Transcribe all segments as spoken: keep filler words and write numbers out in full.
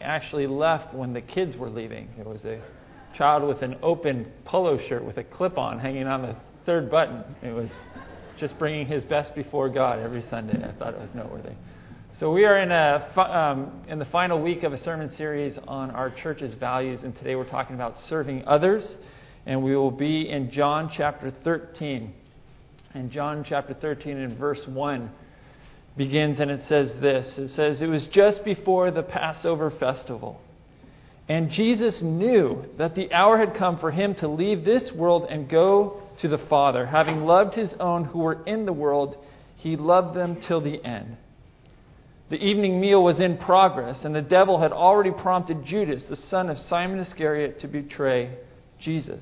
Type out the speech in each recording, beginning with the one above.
actually left when the kids were leaving. It was a child with an open polo shirt with a clip-on hanging on the third button. It was just bringing his best before God every Sunday. I thought it was noteworthy. So we are in a um, in the final week of a sermon series on our church's values, and today we're talking about serving others, and we will be in John chapter thirteen. And John chapter thirteen and verse one begins, and it says this. It says, "It was just before the Passover festival, and Jesus knew that the hour had come for him to leave this world and go to the Father. Having loved his own who were in the world, he loved them till the end." The evening meal was in progress, and the devil had already prompted Judas, the son of Simon Iscariot, to betray Jesus.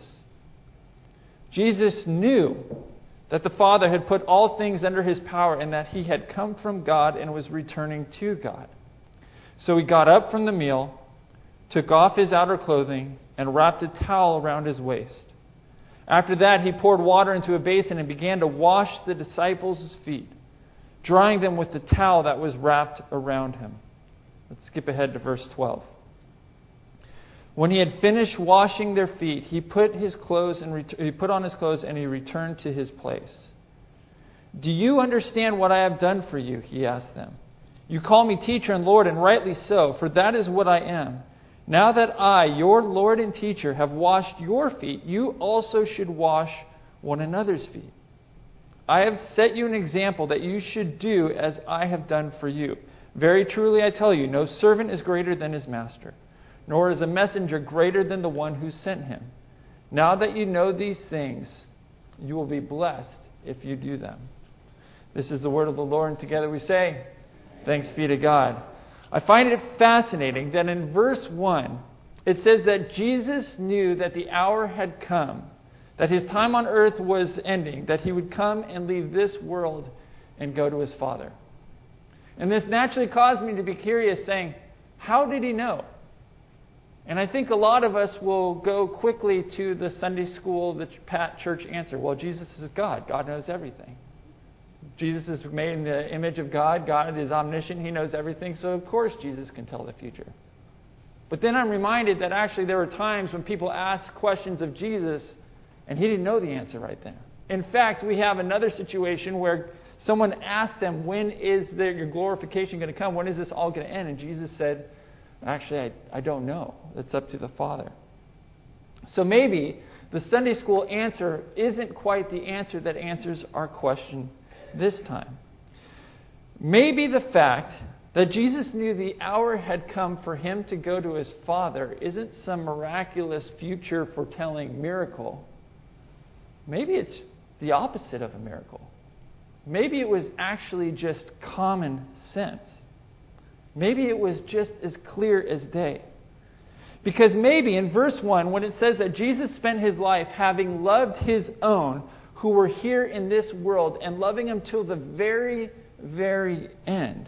Jesus knew that the Father had put all things under his power and that he had come from God and was returning to God. So he got up from the meal, took off his outer clothing, and wrapped a towel around his waist. After that, he poured water into a basin and began to wash the disciples' feet, drying them with the towel that was wrapped around him. Let's skip ahead to verse twelve. When he had finished washing their feet, he put his clothes and ret- he put on his clothes and he returned to his place. "Do you understand what I have done for you?" he asked them. "You call me teacher and Lord, and rightly so, for that is what I am. Now that I, your Lord and teacher, have washed your feet, you also should wash one another's feet. I have set you an example that you should do as I have done for you. Very truly I tell you, no servant is greater than his master, nor is a messenger greater than the one who sent him. Now that you know these things, you will be blessed if you do them." This is the word of the Lord, and together we say, thanks be to God. I find it fascinating that in verse one, it says that Jesus knew that the hour had come, that his time on earth was ending, that he would come and leave this world and go to his Father. And this naturally caused me to be curious, saying, how did he know? And I think a lot of us will go quickly to the Sunday school, the pat church answer. Well, Jesus is God. God knows everything. Jesus is made in the image of God. God is omniscient. He knows everything. So, of course, Jesus can tell the future. But then I'm reminded that actually there were times when people asked questions of Jesus and he didn't know the answer right then. In fact, we have another situation where someone asked them, when is the, your glorification going to come? When is this all going to end? And Jesus said, actually, I, I don't know. It's up to the Father. So maybe the Sunday school answer isn't quite the answer that answers our question this time. Maybe the fact that Jesus knew the hour had come for him to go to his Father isn't some miraculous future foretelling miracle. Maybe it's the opposite of a miracle. Maybe it was actually just common sense. Maybe it was just as clear as day. Because maybe in verse one, when it says that Jesus spent his life having loved his own who were here in this world and loving them till the very, very end,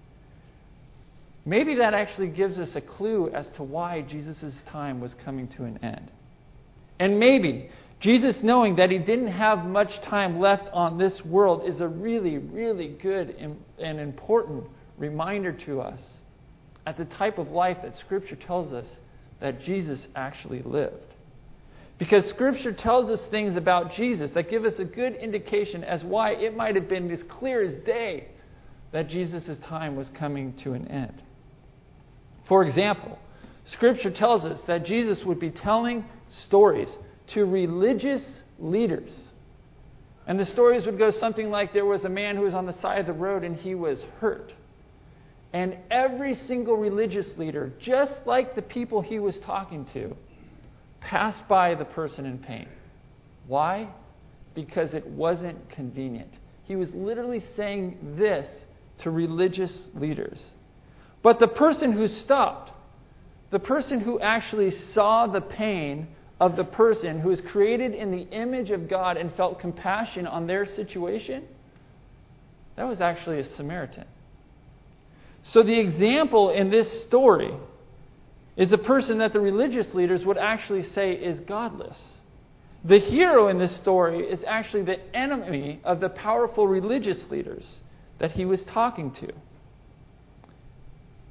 maybe that actually gives us a clue as to why Jesus' time was coming to an end. And maybe Jesus knowing that he didn't have much time left on this world is a really, really good and important reminder to us at the type of life that Scripture tells us that Jesus actually lived. Because Scripture tells us things about Jesus that give us a good indication as why it might have been as clear as day that Jesus' time was coming to an end. For example, Scripture tells us that Jesus would be telling stories to religious leaders. And the stories would go something like there was a man who was on the side of the road and he was hurt. And every single religious leader, just like the people he was talking to, passed by the person in pain. Why? Because it wasn't convenient. He was literally saying this to religious leaders. But the person who stopped, the person who actually saw the pain of the person who was created in the image of God and felt compassion on their situation, that was actually a Samaritan. So the example in this story is a person that the religious leaders would actually say is godless. The hero in this story is actually the enemy of the powerful religious leaders that he was talking to.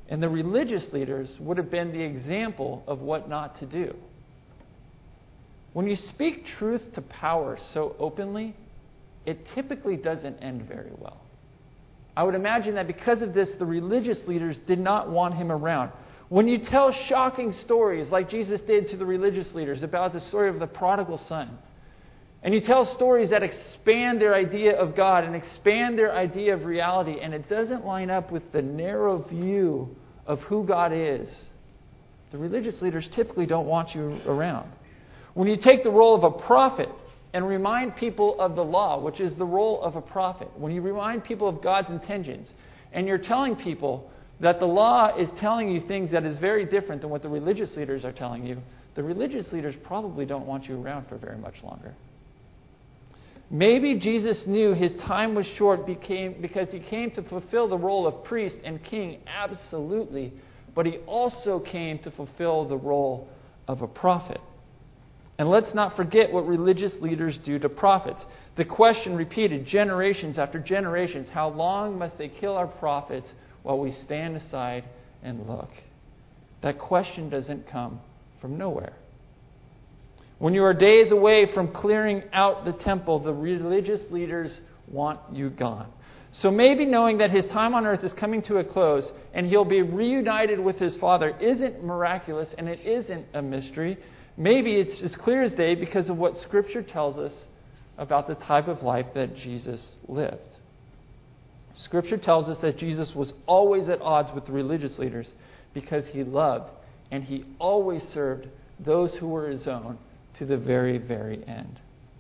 And the religious leaders would have been the example of what not to do. When you speak truth to power so openly, it typically doesn't end very well. I would imagine that because of this, the religious leaders did not want him around. When you tell shocking stories like Jesus did to the religious leaders about the story of the prodigal son, and you tell stories that expand their idea of God and expand their idea of reality, and it doesn't line up with the narrow view of who God is, the religious leaders typically don't want you around. When you take the role of a prophet and remind people of the law, which is the role of a prophet, when you remind people of God's intentions, and you're telling people that the law is telling you things that is very different than what the religious leaders are telling you, the religious leaders probably don't want you around for very much longer. Maybe Jesus knew his time was short became, because he came to fulfill the role of priest and king, absolutely, but he also came to fulfill the role of a prophet. And let's not forget what religious leaders do to prophets. The question repeated generations after generations, how long must they kill our prophets while we stand aside and look? That question doesn't come from nowhere. When you are days away from clearing out the temple, the religious leaders want you gone. So maybe knowing that his time on earth is coming to a close and he'll be reunited with his Father isn't miraculous and it isn't a mystery. Maybe it's as clear as day because of what Scripture tells us about the type of life that Jesus lived. Scripture tells us that Jesus was always at odds with the religious leaders because he loved and he always served those who were his own to the very, very end.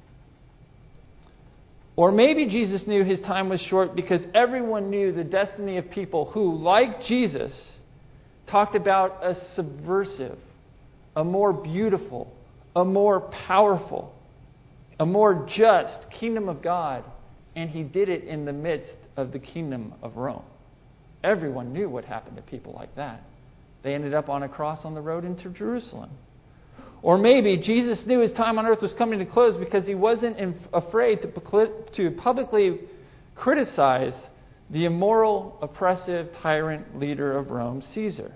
Or maybe Jesus knew his time was short because everyone knew the destiny of people who, like Jesus, talked about a subversive, a more beautiful, a more powerful, a more just kingdom of God, and he did it in the midst of the kingdom of Rome. Everyone knew what happened to people like that. They ended up on a cross on the road into Jerusalem. Or maybe Jesus knew his time on earth was coming to close because he wasn't afraid to, to publicly criticize the immoral, oppressive, tyrant leader of Rome, Caesar.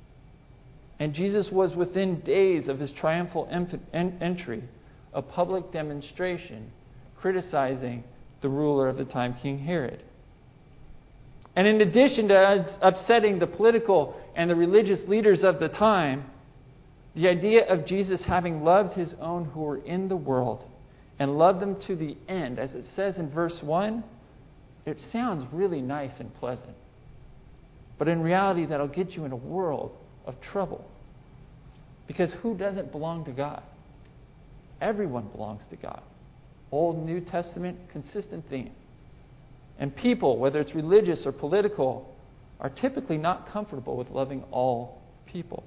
And Jesus was within days of his triumphal entry, a public demonstration criticizing the ruler of the time, King Herod. And in addition to upsetting the political and the religious leaders of the time, the idea of Jesus having loved his own who were in the world and loved them to the end, as it says in verse one, it sounds really nice and pleasant. But in reality, that'll get you in a world of trouble. Because who doesn't belong to God? Everyone belongs to God. Old, New Testament, consistent theme. And people, whether it's religious or political, are typically not comfortable with loving all people.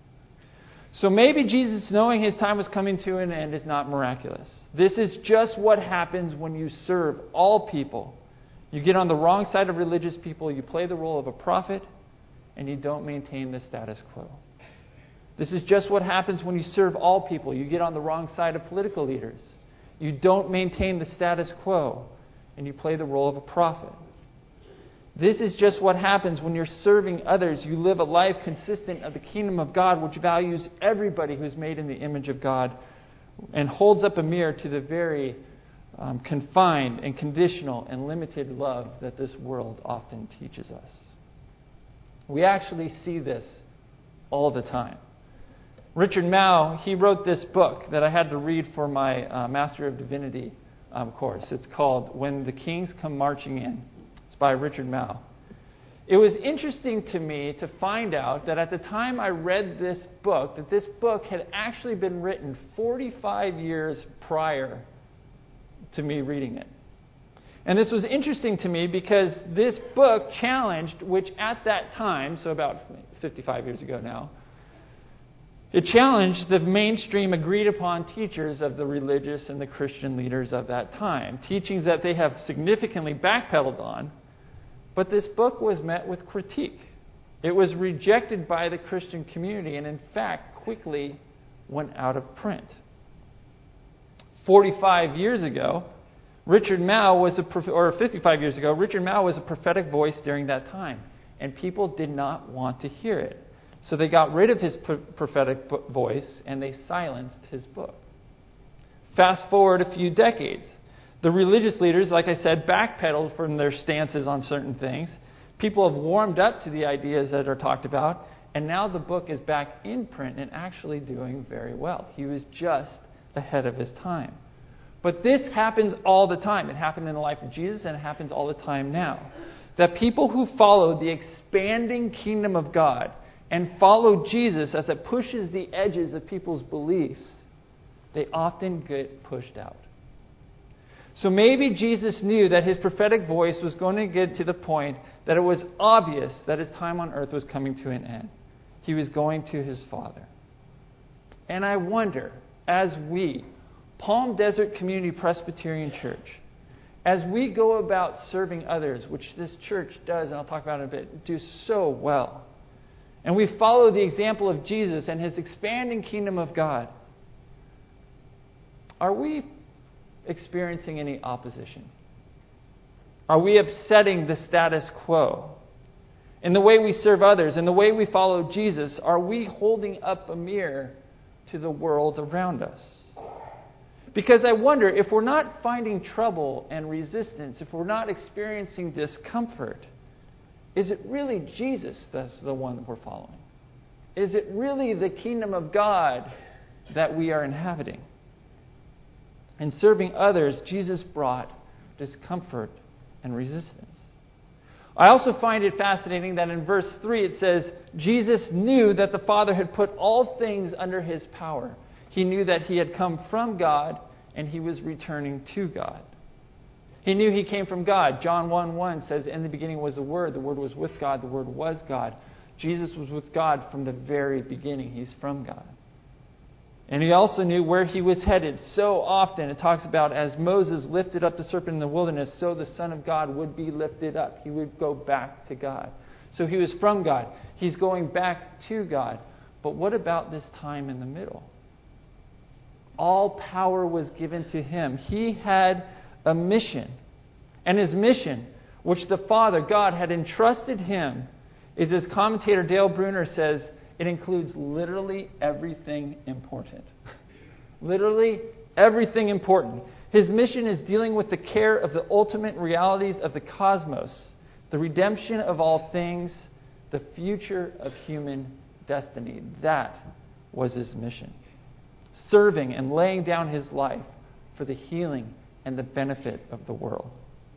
So maybe Jesus, knowing his time was coming to an end, is not miraculous. This is just what happens when you serve all people. You get on the wrong side of religious people, you play the role of a prophet, and you don't maintain the status quo. This is just what happens when you serve all people. You get on the wrong side of political leaders. You don't maintain the status quo, and you play the role of a prophet. This is just what happens when you're serving others. You live a life consistent of the kingdom of God, which values everybody who's made in the image of God and holds up a mirror to the very um, confined and conditional and limited love that this world often teaches us. We actually see this all the time. Richard Mouw, he wrote this book that I had to read for my uh, Master of Divinity um, course. It's called When the Kings Come Marching In. It's by Richard Mouw. It was interesting to me to find out that at the time I read this book, that this book had actually been written forty-five years prior to me reading it. And this was interesting to me because this book challenged, which at that time, so about fifty-five years ago now, it challenged the mainstream agreed upon teachers of the religious and the Christian leaders of that time. Teachings that they have significantly backpedaled on. But this book was met with critique. It was rejected by the Christian community and in fact quickly went out of print. forty-five years ago, Richard Mouw was a, or fifty-five years ago, Richard Mouw was a prophetic voice during that time. and people did not want to hear it. So they got rid of his prophetic voice, and they silenced his book. Fast forward a few decades. The religious leaders, like I said, backpedaled from their stances on certain things. People have warmed up to the ideas that are talked about, and now the book is back in print and actually doing very well. He was just ahead of his time. But this happens all the time. It happened in the life of Jesus, and it happens all the time now. That people who follow the expanding kingdom of God and follow Jesus as it pushes the edges of people's beliefs, they often get pushed out. So maybe Jesus knew that his prophetic voice was going to get to the point that it was obvious that his time on earth was coming to an end. He was going to his Father. And I wonder, as we, Palm Desert Community Presbyterian Church, as we go about serving others, which this church does, and I'll talk about it in a bit, do so well, and we follow the example of Jesus and his expanding kingdom of God, are we experiencing any opposition? Are we upsetting the status quo? In the way we serve others, in the way we follow Jesus, are we holding up a mirror to the world around us? Because I wonder, if we're not finding trouble and resistance, if we're not experiencing discomfort, is it really Jesus that's the one that we're following? Is it really the kingdom of God that we are inhabiting? In serving others, Jesus brought discomfort and resistance. I also find it fascinating that in verse three it says, Jesus knew that the Father had put all things under his power. He knew that he had come from God and he was returning to God. He knew he came from God. John one one says, in the beginning was the Word. The Word was with God. The Word was God. Jesus was with God from the very beginning. He's from God. And he also knew where he was headed. So often it talks about as Moses lifted up the serpent in the wilderness, so the Son of God would be lifted up. He would go back to God. So he was from God. He's going back to God. But what about this time in the middle? All power was given to him. He had a mission. And his mission, which the Father, God, had entrusted him, is, as commentator Dale Bruner says, it includes literally everything important. Literally everything important. His mission is dealing with the care of the ultimate realities of the cosmos, the redemption of all things, the future of human destiny. That was his mission. Serving and laying down his life for the healing and the benefit of the world.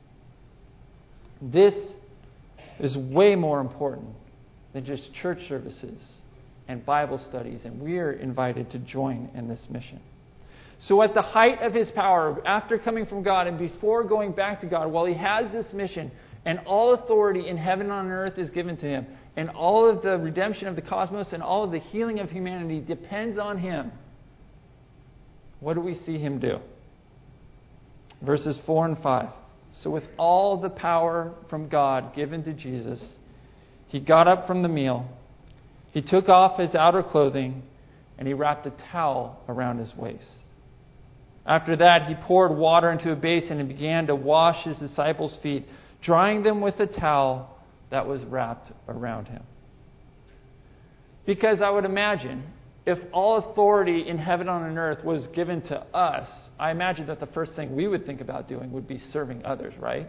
This is way more important than just church services and Bible studies, and we are invited to join in this mission. So at the height of his power, after coming from God and before going back to God, while he has this mission, and all authority in heaven and on earth is given to him, and all of the redemption of the cosmos and all of the healing of humanity depends on him, what do we see him do? Verses four and five. So with all the power from God given to Jesus, he got up from the meal. He took off his outer clothing, and he wrapped a towel around his waist. After that, he poured water into a basin and began to wash his disciples' feet, drying them with a towel that was wrapped around him. Because I would imagine, if all authority in heaven and on earth was given to us, I imagine that the first thing we would think about doing would be serving others, right?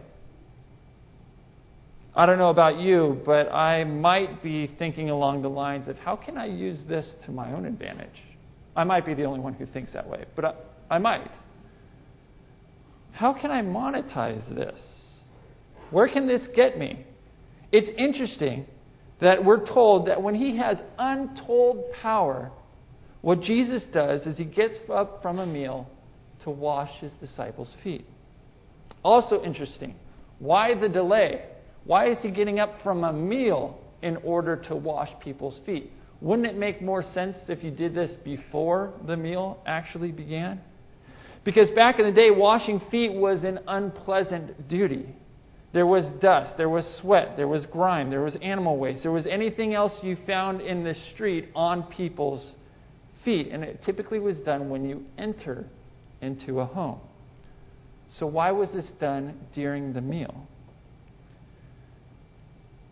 I don't know about you, but I might be thinking along the lines of, how can I use this to my own advantage? I might be the only one who thinks that way, but I, I might. How can I monetize this? Where can this get me? It's interesting that we're told that when he has untold power, what Jesus does is he gets up from a meal to wash his disciples' feet. Also interesting, why the delay? Why is he getting up from a meal in order to wash people's feet? Wouldn't it make more sense if you did this before the meal actually began? Because back in the day, washing feet was an unpleasant duty. There was dust, there was sweat, there was grime, there was animal waste, there was anything else you found in the street on people's feet. And it typically was done when you enter into a home. So why was this done during the meal?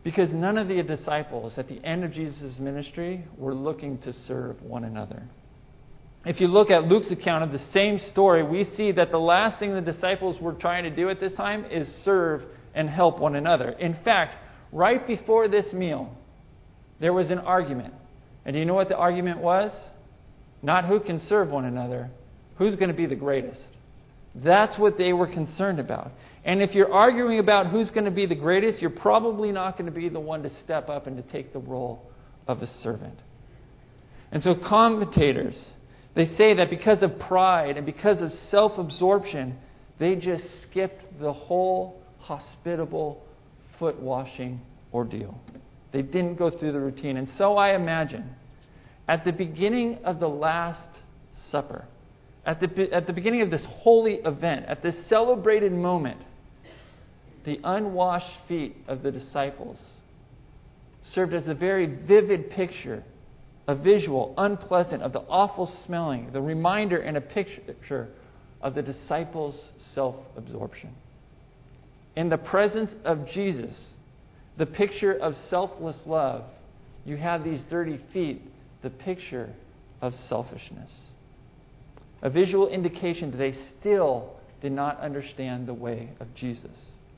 Because none of the disciples at the end of Jesus' ministry were looking to serve one another. If you look at Luke's account of the same story, we see that the last thing the disciples were trying to do at this time is serve and help one another. In fact, right before this meal, there was an argument. And do you know what the argument was? Not who can serve one another, who's going to be the greatest. That's what they were concerned about. And if you're arguing about who's going to be the greatest, you're probably not going to be the one to step up and to take the role of a servant. And so commentators, they say that because of pride and because of self-absorption, they just skipped the whole hospitable foot washing ordeal. They didn't go through the routine. And so I imagine at the beginning of the Last Supper, at the, at the beginning of this holy event, at this celebrated moment, the unwashed feet of the disciples served as a very vivid picture, a visual, unpleasant, of the awful smelling, the reminder and a picture of the disciples' self-absorption. In the presence of Jesus, the picture of selfless love, you have these dirty feet, the picture of selfishness. A visual indication that they still did not understand the way of Jesus.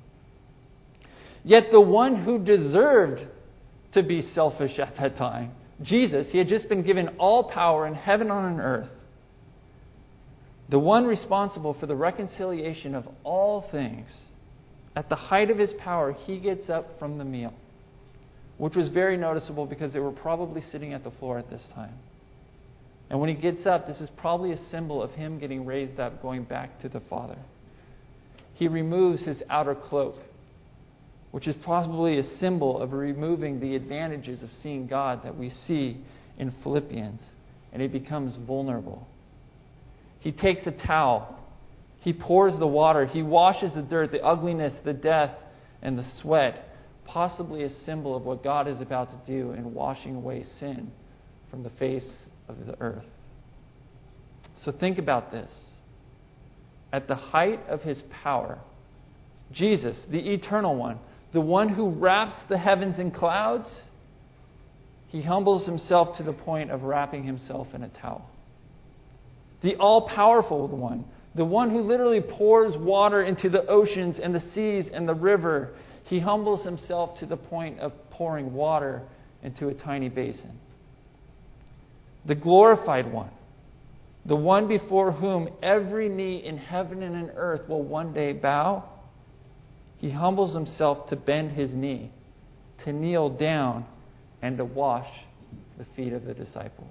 Yet the one who deserved to be selfish at that time, Jesus, he had just been given all power in heaven and on earth. The one responsible for the reconciliation of all things, at the height of his power, he gets up from the meal, which was very noticeable because they were probably sitting at the floor at this time. And when he gets up, this is probably a symbol of him getting raised up, going back to the Father. He removes his outer cloak, which is possibly a symbol of removing the advantages of seeing God that we see in Philippians, and he becomes vulnerable. He takes a towel, he pours the water, he washes the dirt, the ugliness, the death, and the sweat, possibly a symbol of what God is about to do in washing away sin from the face of the earth. So think about this. At the height of his power, Jesus, the eternal one, the one who wraps the heavens in clouds, he humbles himself to the point of wrapping himself in a towel. The all-powerful one, the one who literally pours water into the oceans and the seas and the river, he humbles himself to the point of pouring water into a tiny basin. The glorified one, the one before whom every knee in heaven and in earth will one day bow, he humbles himself to bend his knee, to kneel down, and to wash the feet of the disciples.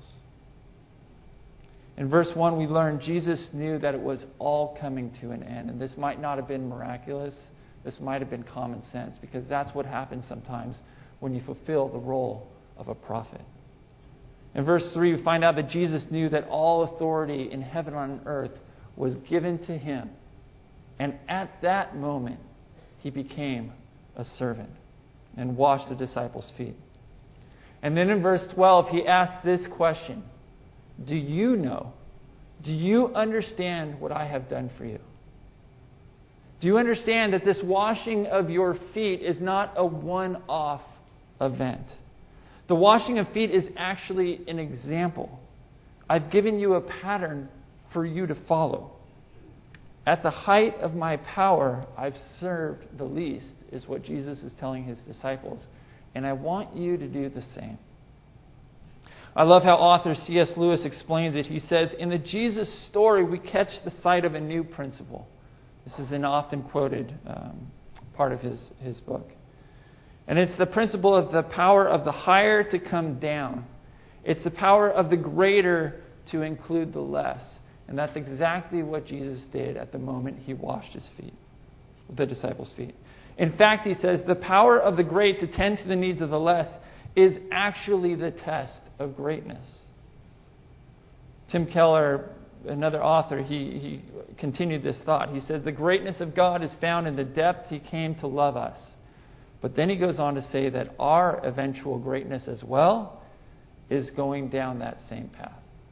In verse one, we learn Jesus knew that it was all coming to an end. And this might not have been miraculous. This might have been common sense, because that's what happens sometimes when you fulfill the role of a prophet. In verse three, we find out that Jesus knew that all authority in heaven and on earth was given to him. And at that moment, he became a servant and washed the disciples' feet. And then in verse twelve, he asks this question: do you know, do you understand what I have done for you? Do you understand that this washing of your feet is not a one-off event? The washing of feet is actually an example. I've given you a pattern for you to follow. At the height of my power, I've served the least, is what Jesus is telling his disciples. And I want you to do the same. I love how author C S Lewis explains it. He says, in the Jesus story, we catch the sight of a new principle. This is an often quoted um, part of his, his book. And it's the principle of the power of the higher to come down. It's the power of the greater to include the less. And that's exactly what Jesus did at the moment he washed his feet, the disciples' feet. In fact, he says, the power of the great to tend to the needs of the less is actually the test of greatness. Tim Keller, another author, he, he continued this thought. He says, the greatness of God is found in the depth he came to love us. But then he goes on to say that our eventual greatness as well is going down that same path.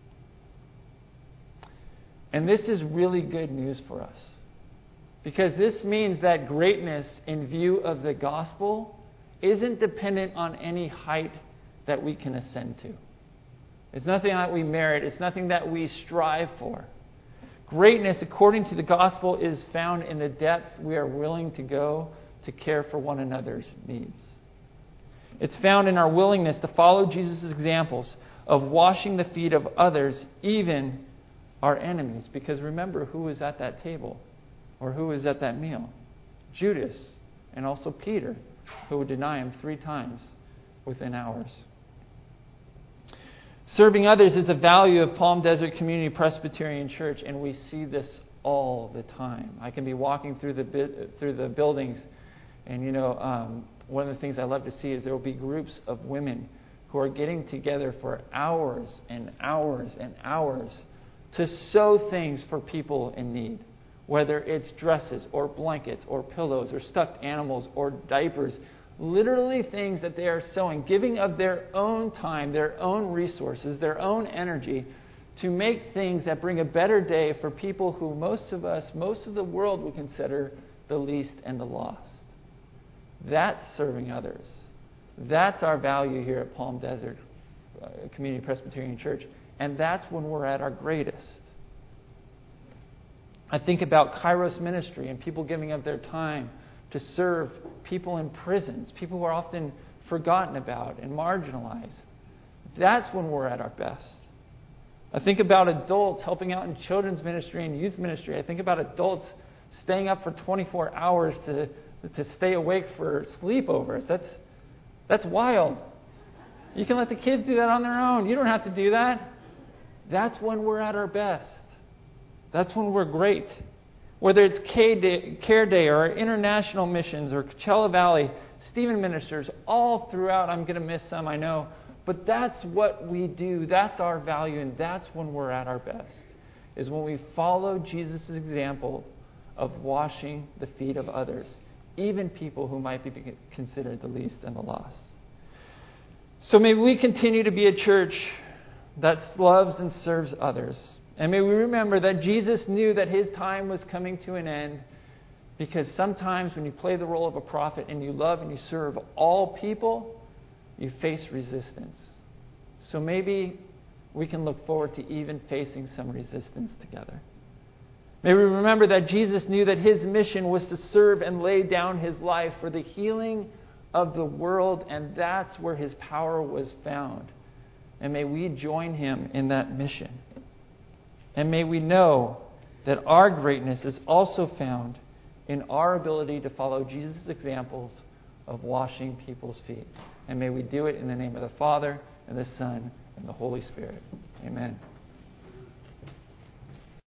And this is really good news for us, because this means that greatness in view of the gospel isn't dependent on any height that we can ascend to. It's nothing that we merit. It's nothing that we strive for. Greatness, according to the gospel, is found in the depth we are willing to go to care for one another's needs. It's found in our willingness to follow Jesus' examples of washing the feet of others, even our enemies. Because remember, who was at that table? Or who was at that meal? Judas, and also Peter, who would deny him three times within hours. Serving others is a value of Palm Desert Community Presbyterian Church, and we see this all the time. I can be walking through the through the buildings, and you know, um, one of the things I love to see is there will be groups of women who are getting together for hours and hours and hours to sew things for people in need, whether it's dresses or blankets or pillows or stuffed animals or diapers. Literally things that they are sewing, giving of their own time, their own resources, their own energy to make things that bring a better day for people who most of us, most of the world would consider the least and the lost. That's serving others. That's our value here at Palm Desert Community Presbyterian Church. And that's when we're at our greatest. I think about Kairos ministry and people giving of their time to serve people in prisons, people who are often forgotten about and marginalized. That's when we're at our best. I think about adults helping out in children's ministry and youth ministry. I think about adults staying up for twenty-four hours to, to stay awake for sleepovers. That's, that's wild. You can let the kids do that on their own. You don't have to do that. That's when we're at our best. That's when we're great. Whether it's Care Day or our international missions or Coachella Valley, Stephen ministers, all throughout. I'm going to miss some, I know. But that's what we do. That's our value, and that's when we're at our best, is when we follow Jesus' example of washing the feet of others, even people who might be considered the least and the lost. So may we continue to be a church that loves and serves others. And may we remember that Jesus knew that his time was coming to an end, because sometimes when you play the role of a prophet and you love and you serve all people, you face resistance. So maybe we can look forward to even facing some resistance together. May we remember that Jesus knew that his mission was to serve and lay down his life for the healing of the world, and that's where his power was found. And may we join him in that mission. And may we know that our greatness is also found in our ability to follow Jesus' examples of washing people's feet. And may we do it in the name of the Father, and the Son, and the Holy Spirit. Amen.